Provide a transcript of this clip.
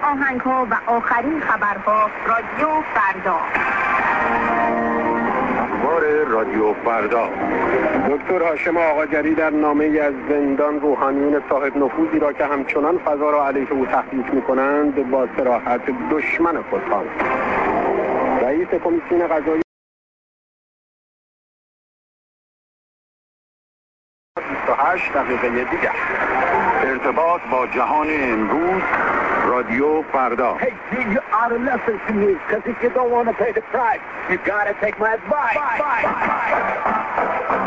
آهنگ‌ها و آخرین خبرها. رادیو فردا. اخبار رادیو فردا. دکتر هاشم آقاجری در نامه‌ای از زندان روحانیون صاحب نفوذی را که همچنان فضا را علیه او تهدید می‌کنند با صراحت دشمن خود خواند. رئیس کمیسیون قضایی 28 دقیقه دیگر. ارتباط با جهان امروز. رادیو فردا. Hey, you ought to listen to me, because if you don't want to pay the price, you got to take my advice.